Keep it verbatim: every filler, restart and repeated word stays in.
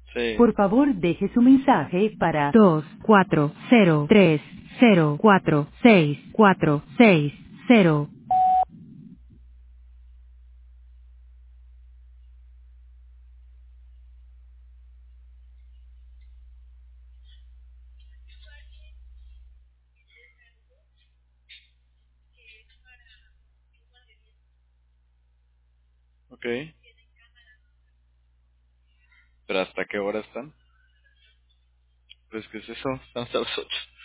Sí. Por favor, deje su mensaje para dos cuatro cero tres cero cuatro seis cuatro seis cero. Ok. ¿Pero hasta qué hora están? Pues, ¿qué es eso? Están hasta las ocho.